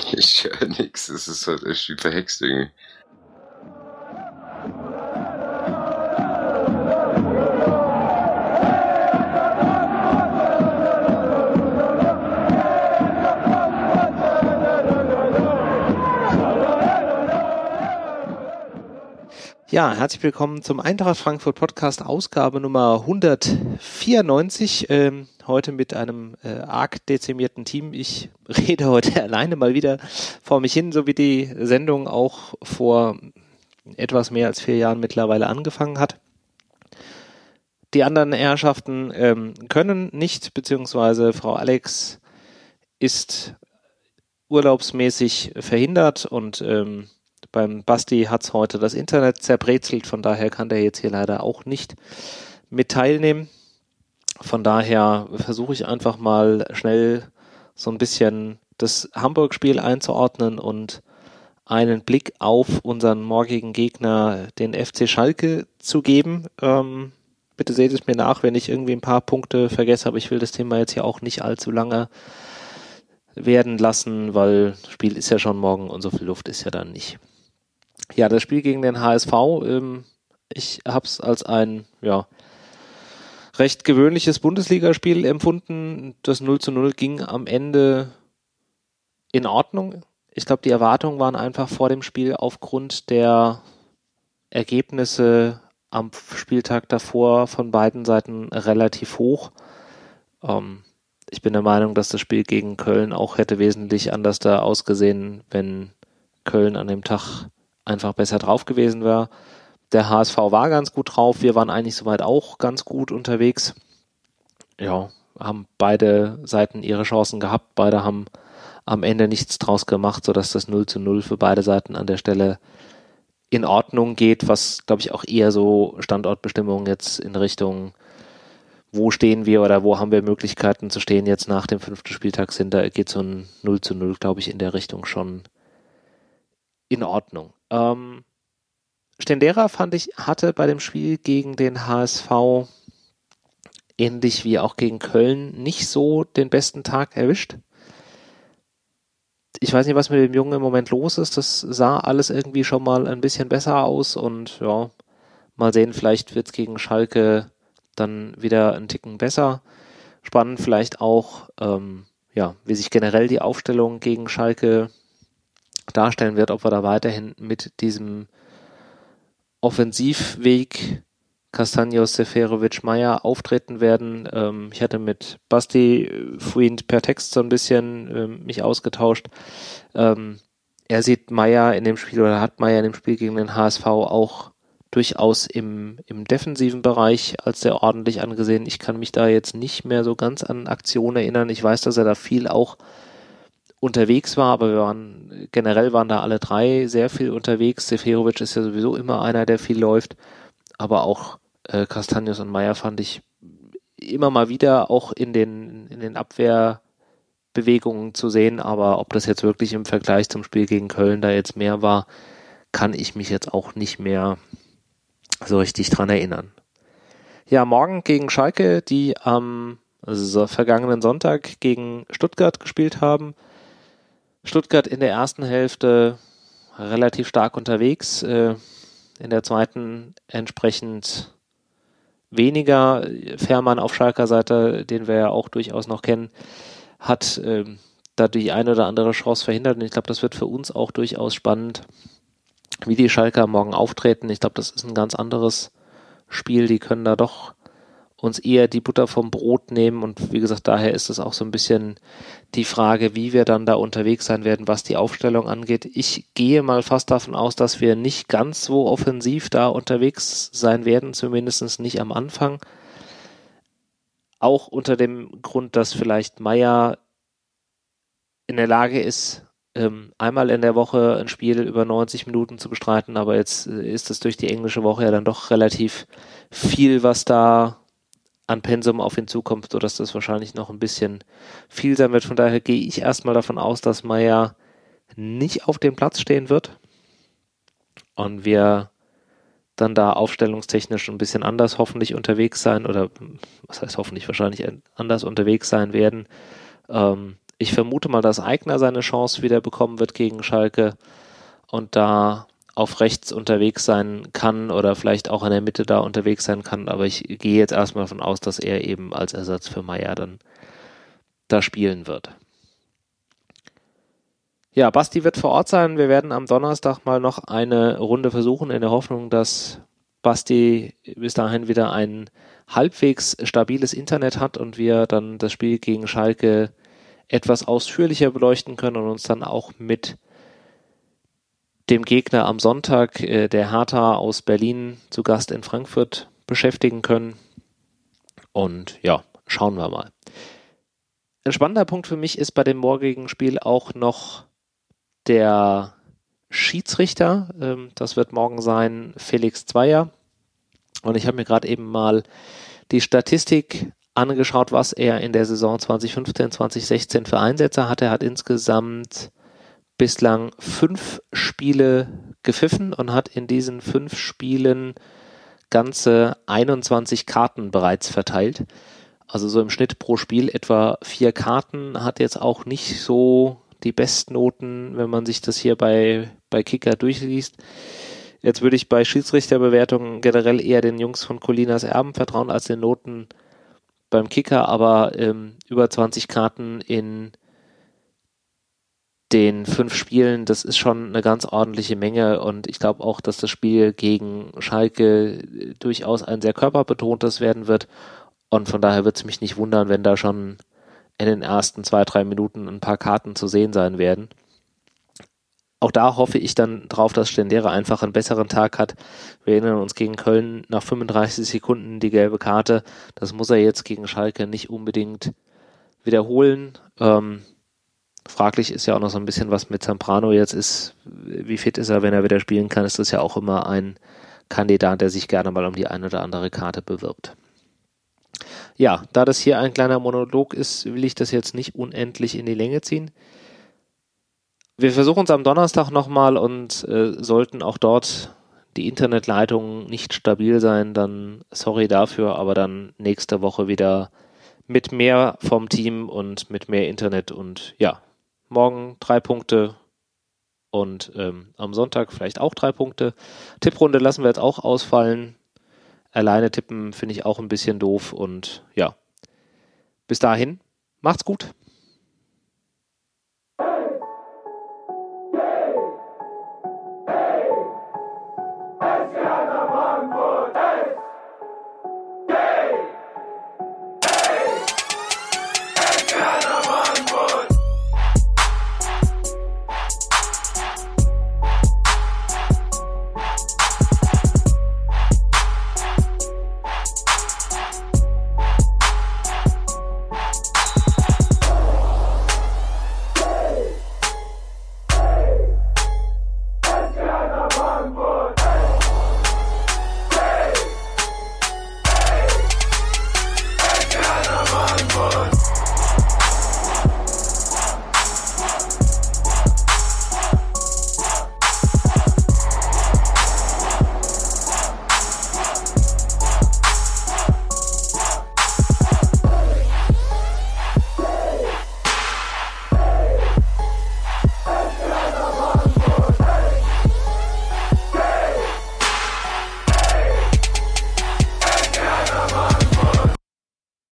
Ich höre nix, es ist halt echt wie verhext irgendwie. Ja, herzlich willkommen zum Eintracht Frankfurt Podcast, Ausgabe Nummer 194. Heute mit einem arg dezimierten Team. Ich rede heute alleine mal wieder vor mich hin, so wie die Sendung auch vor etwas mehr als 4 Jahren mittlerweile angefangen hat. Die anderen Herrschaften können nicht, beziehungsweise Frau Alex ist urlaubsmäßig verhindert und beim Basti hat's heute das Internet zerbrezelt, von daher kann der jetzt hier leider auch nicht mit teilnehmen. Von daher versuche ich einfach mal schnell so ein bisschen das Hamburg-Spiel einzuordnen und einen Blick auf unseren morgigen Gegner, den FC Schalke, zu geben. Bitte seht es mir nach, wenn ich irgendwie ein paar Punkte vergesse, aber ich will das Thema jetzt hier auch nicht allzu lange werden lassen, weil das Spiel ist ja schon morgen und so viel Luft ist ja dann nicht. Ja, das Spiel gegen den HSV, ich habe es als ein recht gewöhnliches Bundesligaspiel empfunden. Das 0:0 ging am Ende in Ordnung. Ich glaube, die Erwartungen waren einfach vor dem Spiel aufgrund der Ergebnisse am Spieltag davor von beiden Seiten relativ hoch. Ich bin der Meinung, dass das Spiel gegen Köln auch hätte wesentlich anders da ausgesehen, wenn Köln an dem Tag einfach besser drauf gewesen wäre. Der HSV war ganz gut drauf, wir waren eigentlich soweit auch ganz gut unterwegs. Ja, haben beide Seiten ihre Chancen gehabt, beide haben am Ende nichts draus gemacht, sodass das 0:0 für beide Seiten an der Stelle in Ordnung geht, was, glaube ich, auch eher so Standortbestimmung jetzt in Richtung, wo stehen wir oder wo haben wir Möglichkeiten zu stehen jetzt nach dem 5. Spieltag sind, da geht so ein 0:0, glaube ich, in der Richtung schon in Ordnung. Stendera, fand ich, hatte bei dem Spiel gegen den HSV ähnlich wie auch gegen Köln nicht so den besten Tag erwischt. Ich weiß nicht, was mit dem Jungen im Moment los ist. Das sah alles irgendwie schon mal ein bisschen besser aus und ja, mal sehen, vielleicht wird es gegen Schalke dann wieder einen Ticken besser. Spannend vielleicht auch, wie sich generell die Aufstellung gegen Schalke darstellen wird, ob wir da weiterhin mit diesem Offensivweg Castaños, Seferovic, Meier auftreten werden. Ich hatte mit Basti vorhin per Text so ein bisschen mich ausgetauscht. Er sieht Meier in dem Spiel oder hat Meier in dem Spiel gegen den HSV auch durchaus im defensiven Bereich als sehr ordentlich angesehen. Ich kann mich da jetzt nicht mehr so ganz an Aktionen erinnern. Ich weiß, dass er da viel auch unterwegs war, aber generell waren da alle drei sehr viel unterwegs. Seferovic ist ja sowieso immer einer, der viel läuft, aber auch Castaños und Meier fand ich immer mal wieder auch in den Abwehrbewegungen zu sehen, aber ob das jetzt wirklich im Vergleich zum Spiel gegen Köln da jetzt mehr war, kann ich mich jetzt auch nicht mehr so richtig dran erinnern. Ja, morgen gegen Schalke, die am vergangenen Sonntag gegen Stuttgart gespielt haben. Stuttgart in der ersten Hälfte relativ stark unterwegs, in der zweiten entsprechend weniger. Fährmann auf Schalker Seite, den wir ja auch durchaus noch kennen, hat da die eine oder andere Chance verhindert und ich glaube, das wird für uns auch durchaus spannend, wie die Schalker morgen auftreten. Ich glaube, das ist ein ganz anderes Spiel, die können da doch uns eher die Butter vom Brot nehmen und wie gesagt, daher ist es auch so ein bisschen die Frage, wie wir dann da unterwegs sein werden, was die Aufstellung angeht. Ich gehe mal fast davon aus, dass wir nicht ganz so offensiv da unterwegs sein werden, zumindest nicht am Anfang. Auch unter dem Grund, dass vielleicht Meier in der Lage ist, einmal in der Woche ein Spiel über 90 Minuten zu bestreiten, aber jetzt ist es durch die englische Woche ja dann doch relativ viel, was da an Pensum auf ihn zukommt, sodass das wahrscheinlich noch ein bisschen viel sein wird. Von daher gehe ich erstmal davon aus, dass Meier nicht auf dem Platz stehen wird und wir dann da aufstellungstechnisch ein bisschen anders hoffentlich unterwegs sein oder was heißt hoffentlich wahrscheinlich anders unterwegs sein werden. Ich vermute mal, dass Aigner seine Chance wieder bekommen wird gegen Schalke und da auf rechts unterwegs sein kann oder vielleicht auch in der Mitte da unterwegs sein kann. Aber ich gehe jetzt erstmal davon aus, dass er eben als Ersatz für Meier dann da spielen wird. Ja, Basti wird vor Ort sein. Wir werden am Donnerstag mal noch eine Runde versuchen, in der Hoffnung, dass Basti bis dahin wieder ein halbwegs stabiles Internet hat und wir dann das Spiel gegen Schalke etwas ausführlicher beleuchten können und uns dann auch mit dem Gegner am Sonntag, der Hertha aus Berlin, zu Gast in Frankfurt beschäftigen können. Und ja, schauen wir mal. Ein spannender Punkt für mich ist bei dem morgigen Spiel auch noch der Schiedsrichter. Das wird morgen sein Felix Zweier. Und ich habe mir gerade eben mal die Statistik angeschaut, was er in der Saison 2015, 2016 für Einsätze hatte. Er hat insgesamt bislang 5 Spiele gepfiffen und hat in diesen 5 Spielen ganze 21 Karten bereits verteilt. Also so im Schnitt pro Spiel etwa 4 Karten, hat jetzt auch nicht so die Bestnoten, wenn man sich das hier bei Kicker durchliest. Jetzt würde ich bei Schiedsrichterbewertungen generell eher den Jungs von Colinas Erben vertrauen als den Noten beim Kicker, aber über 20 Karten in den 5 Spielen, das ist schon eine ganz ordentliche Menge und ich glaube auch, dass das Spiel gegen Schalke durchaus ein sehr körperbetontes werden wird und von daher wird es mich nicht wundern, wenn da schon in den ersten 2-3 Minuten ein paar Karten zu sehen sein werden. Auch da hoffe ich dann drauf, dass Stendera einfach einen besseren Tag hat. Wir erinnern uns gegen Köln nach 35 Sekunden die gelbe Karte. Das muss er jetzt gegen Schalke nicht unbedingt wiederholen. Fraglich ist ja auch noch so ein bisschen, was mit Zamprano jetzt ist. Wie fit ist er, wenn er wieder spielen kann? Ist das ja auch immer ein Kandidat, der sich gerne mal um die eine oder andere Karte bewirbt. Ja, da das hier ein kleiner Monolog ist, will ich das jetzt nicht unendlich in die Länge ziehen. Wir versuchen es am Donnerstag nochmal und sollten auch dort die Internetleitungen nicht stabil sein, dann sorry dafür, aber dann nächste Woche wieder mit mehr vom Team und mit mehr Internet und ja, morgen 3 Punkte und am Sonntag vielleicht auch 3 Punkte. Tipprunde lassen wir jetzt auch ausfallen. Alleine tippen finde ich auch ein bisschen doof und ja, bis dahin, macht's gut.